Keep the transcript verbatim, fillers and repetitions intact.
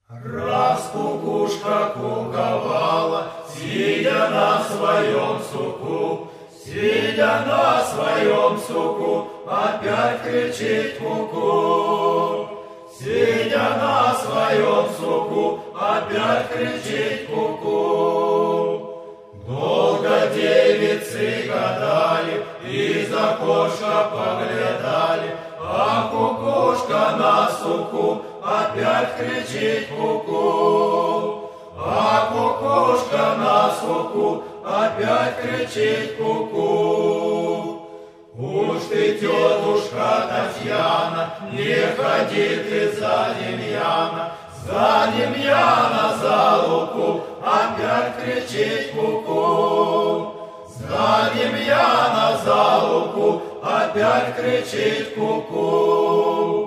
Раз кукушка куковала, сидя на своем суку, сидя на своем суку, опять кричит ку-ку. Сидя на своем суку, опять кричит ку-ку. Долго девицы гадали, из окошка поглядали, а кукушка на суку опять кричит ку-ку. А кукушка на суку опять кричит ку-ку. Уж ты, тетушка Татьяна, не ходи ты за Демьяна, за Демьяна за луку опять кричит ку-ку. За Демьяна за луку опять кричит ку-ку.